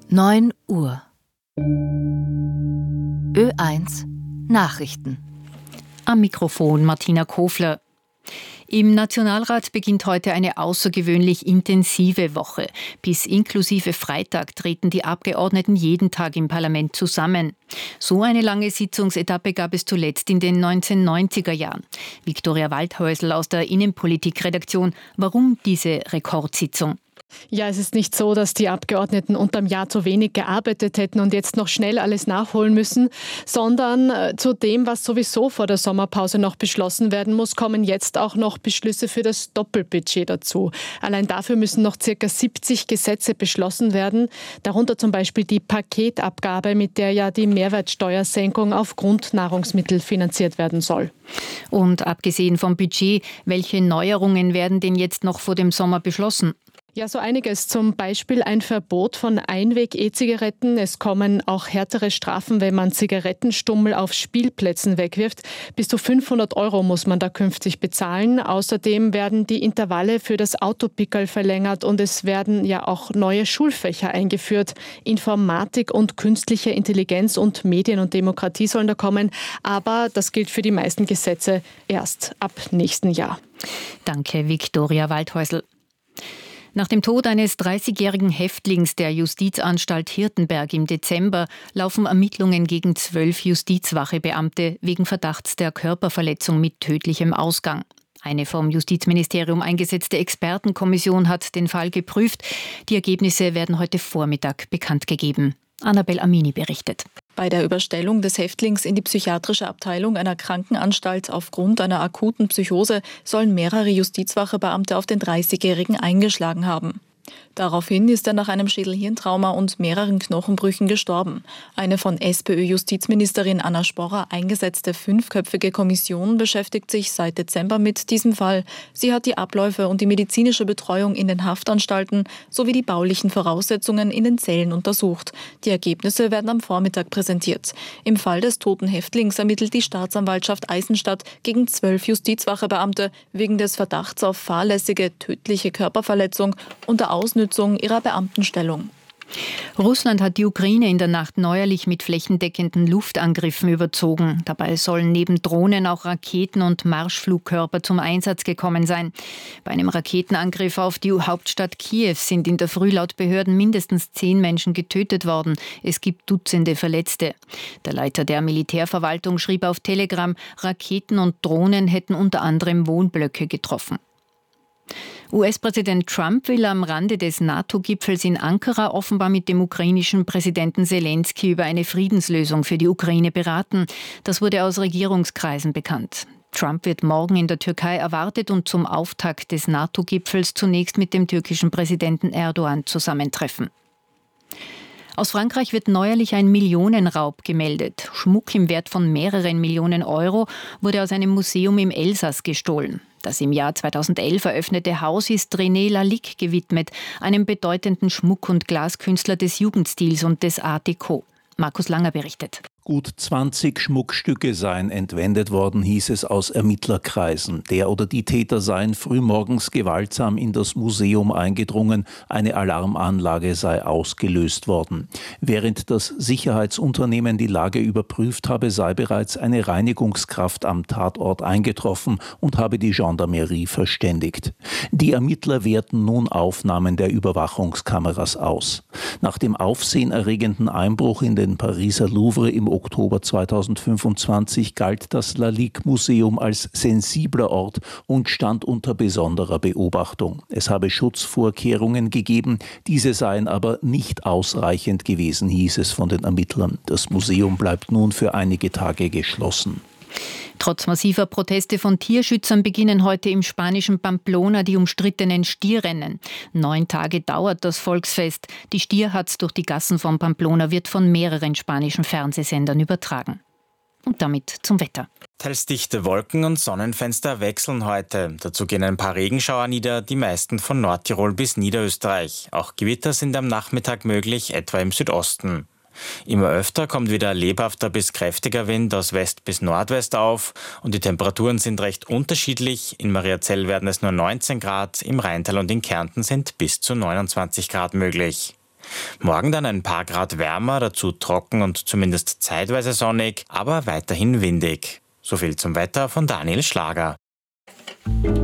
9 Uhr. Ö1 Nachrichten. Am Mikrofon Martina Kofler. Im Nationalrat beginnt heute eine außergewöhnlich intensive Woche. Bis inklusive Freitag treten die Abgeordneten jeden Tag im Parlament zusammen. So eine lange Sitzungsetappe gab es zuletzt in den 1990er Jahren. Viktoria Waldhäusl aus der Innenpolitik-Redaktion. Warum diese Rekordsitzung? Ja, es ist nicht so, dass die Abgeordneten unterm Jahr zu wenig gearbeitet hätten und jetzt noch schnell alles nachholen müssen, sondern zu dem, was sowieso vor der Sommerpause noch beschlossen werden muss, kommen jetzt auch noch Beschlüsse für das Doppelbudget dazu. Allein dafür müssen noch ca. 70 Gesetze beschlossen werden, darunter zum Beispiel die Paketabgabe, mit der ja die Mehrwertsteuersenkung auf Grundnahrungsmittel finanziert werden soll. Und abgesehen vom Budget, welche Neuerungen werden denn jetzt noch vor dem Sommer beschlossen? Ja, so einiges. Zum Beispiel ein Verbot von Einweg-E-Zigaretten. Es kommen auch härtere Strafen, wenn man Zigarettenstummel auf Spielplätzen wegwirft. Bis zu 500 € muss man da künftig bezahlen. Außerdem werden die Intervalle für das Autopickerl verlängert und es werden ja auch neue Schulfächer eingeführt. Informatik und künstliche Intelligenz und Medien und Demokratie sollen da kommen. Aber das gilt für die meisten Gesetze erst ab nächsten Jahr. Danke, Viktoria Waldhäusl. Nach dem Tod eines 30-jährigen Häftlings der Justizanstalt Hirtenberg im Dezember laufen Ermittlungen gegen 12 Justizwachebeamte wegen Verdachts der Körperverletzung mit tödlichem Ausgang. Eine vom Justizministerium eingesetzte Expertenkommission hat den Fall geprüft. Die Ergebnisse werden heute Vormittag bekannt gegeben. Annabel Amini berichtet. Bei der Überstellung des Häftlings in die psychiatrische Abteilung einer Krankenanstalt aufgrund einer akuten Psychose sollen mehrere Justizwachebeamte auf den 30-Jährigen eingeschlagen haben. Daraufhin ist er nach einem Schädel-Hirntrauma und mehreren Knochenbrüchen gestorben. Eine von SPÖ-Justizministerin Anna Sporrer eingesetzte 5-köpfige Kommission beschäftigt sich seit Dezember mit diesem Fall. Sie hat die Abläufe und die medizinische Betreuung in den Haftanstalten sowie die baulichen Voraussetzungen in den Zellen untersucht. Die Ergebnisse werden am Vormittag präsentiert. Im Fall des toten Häftlings ermittelt die Staatsanwaltschaft Eisenstadt gegen 12 Justizwachebeamte wegen des Verdachts auf fahrlässige, tödliche Körperverletzung unter Ausnutzung ihrer Beamtenstellung. Russland hat die Ukraine in der Nacht neuerlich mit flächendeckenden Luftangriffen überzogen. Dabei sollen neben Drohnen auch Raketen und Marschflugkörper zum Einsatz gekommen sein. Bei einem Raketenangriff auf die Hauptstadt Kiew sind in der Früh laut Behörden mindestens 10 Menschen getötet worden. Es gibt Dutzende Verletzte. Der Leiter der Militärverwaltung schrieb auf Telegram, Raketen und Drohnen hätten unter anderem Wohnblöcke getroffen. US-Präsident Trump will am Rande des NATO-Gipfels in Ankara offenbar mit dem ukrainischen Präsidenten Selenskyj über eine Friedenslösung für die Ukraine beraten. Das wurde aus Regierungskreisen bekannt. Trump wird morgen in der Türkei erwartet und zum Auftakt des NATO-Gipfels zunächst mit dem türkischen Präsidenten Erdogan zusammentreffen. Aus Frankreich wird neuerlich ein Millionenraub gemeldet. Schmuck im Wert von mehreren Millionen Euro wurde aus einem Museum im Elsass gestohlen. Das im Jahr 2011 eröffnete Haus ist René Lalique gewidmet, einem bedeutenden Schmuck- und Glaskünstler des Jugendstils und des Art Deco. Markus Langer berichtet. Gut 20 Schmuckstücke seien entwendet worden, hieß es aus Ermittlerkreisen. Der oder die Täter seien frühmorgens gewaltsam in das Museum eingedrungen, eine Alarmanlage sei ausgelöst worden. Während das Sicherheitsunternehmen die Lage überprüft habe, sei bereits eine Reinigungskraft am Tatort eingetroffen und habe die Gendarmerie verständigt. Die Ermittler werten nun Aufnahmen der Überwachungskameras aus. Nach dem aufsehenerregenden Einbruch in den Pariser Louvre im Oktober 2025 galt das Lalique-Museum als sensibler Ort und stand unter besonderer Beobachtung. Es habe Schutzvorkehrungen gegeben, diese seien aber nicht ausreichend gewesen, hieß es von den Ermittlern. Das Museum bleibt nun für einige Tage geschlossen. Trotz massiver Proteste von Tierschützern beginnen heute im spanischen Pamplona die umstrittenen Stierrennen. 9 Tage dauert das Volksfest. Die Stierhatz durch die Gassen von Pamplona wird von mehreren spanischen Fernsehsendern übertragen. Und damit zum Wetter. Teils dichte Wolken und Sonnenfenster wechseln heute. Dazu gehen ein paar Regenschauer nieder, die meisten von Nordtirol bis Niederösterreich. Auch Gewitter sind am Nachmittag möglich, etwa im Südosten. Immer öfter kommt wieder lebhafter bis kräftiger Wind aus West bis Nordwest auf und die Temperaturen sind recht unterschiedlich. In Mariazell werden es nur 19 Grad, im Rheintal und in Kärnten sind bis zu 29 Grad möglich. Morgen dann ein paar Grad wärmer, dazu trocken und zumindest zeitweise sonnig, aber weiterhin windig. So viel zum Wetter von Daniel Schlager.